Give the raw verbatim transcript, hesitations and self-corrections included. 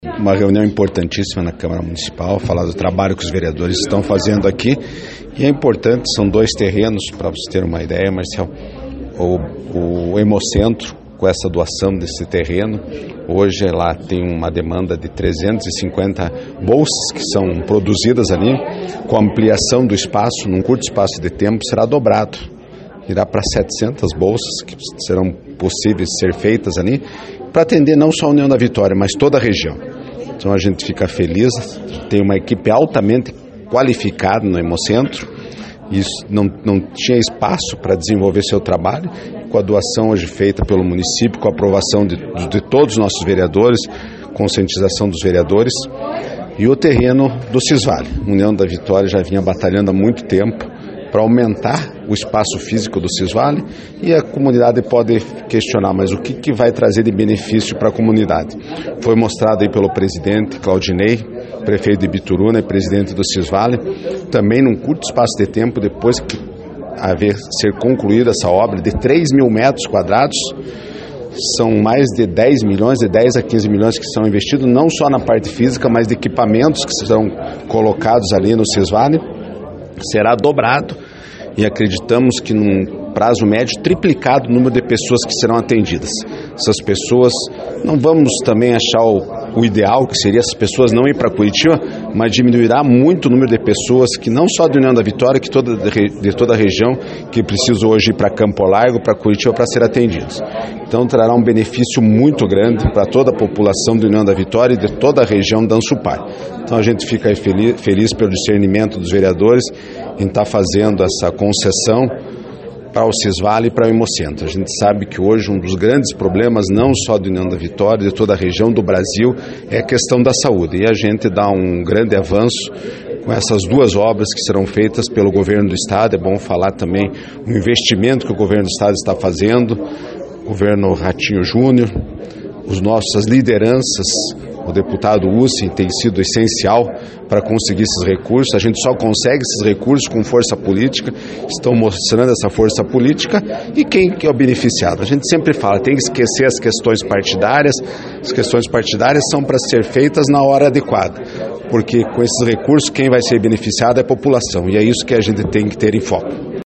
Uma reunião importantíssima na Câmara Municipal, falar do trabalho que os vereadores estão fazendo aqui. E é importante, são dois terrenos, para você ter uma ideia, Marcel. O, o Hemocentro, com essa doação desse terreno, hoje lá tem uma demanda de trezentas e cinquenta bolsas que são produzidas ali. Com a ampliação do espaço, num curto espaço de tempo, será dobrado. Irá para setecentas bolsas que serão possíveis ser feitas ali, para atender não só a União da Vitória, mas toda a região. Então a gente fica feliz, tem uma equipe altamente qualificada no Hemocentro, isso não, não tinha espaço para desenvolver seu trabalho, com a doação hoje feita pelo município, com a aprovação de, de todos os nossos vereadores, conscientização dos vereadores, e o terreno do Cisvale. A União da Vitória já vinha batalhando há muito tempo para aumentar o espaço físico do Cisvale, e a comunidade pode questionar, mas o que, que vai trazer de benefício para a comunidade? Foi mostrado aí pelo presidente Claudinei, prefeito de Bituruna e presidente do Cisvale, também num curto espaço de tempo, depois que haver ser concluída essa obra de três mil metros quadrados, são mais de dez milhões, de dez a quinze milhões que são investidos, não só na parte física, mas de equipamentos que serão colocados ali no Cisvale. Será dobrado e acreditamos que num prazo médio triplicado o número de pessoas que serão atendidas. Essas pessoas, não vamos também achar o, o ideal, que seria essas pessoas não ir para Curitiba, mas diminuirá muito o número de pessoas que não só da União da Vitória, que toda, de toda a região, que precisam hoje ir para Campo Largo, para Curitiba, para ser atendidos. Então trará um benefício muito grande para toda a população da União da Vitória e de toda a região da Ansupar. Então a gente fica feliz, feliz pelo discernimento dos vereadores em estar fazendo essa concessão para o Cisvale e para o Hemocentro. A gente sabe que hoje um dos grandes problemas, não só da União da Vitória, de toda a região do Brasil, é a questão da saúde. E a gente dá um grande avanço com essas duas obras que serão feitas pelo governo do Estado. É bom falar também o investimento que o governo do Estado está fazendo, o governo Ratinho Júnior, os nossas lideranças. O deputado Ussi tem sido essencial para conseguir esses recursos. A gente só consegue esses recursos com força política. Estão mostrando essa força política. E quem que é o beneficiado? A gente sempre fala, tem que esquecer as questões partidárias. As questões partidárias são para ser feitas na hora adequada. Porque com esses recursos, quem vai ser beneficiado é a população. E é isso que a gente tem que ter em foco.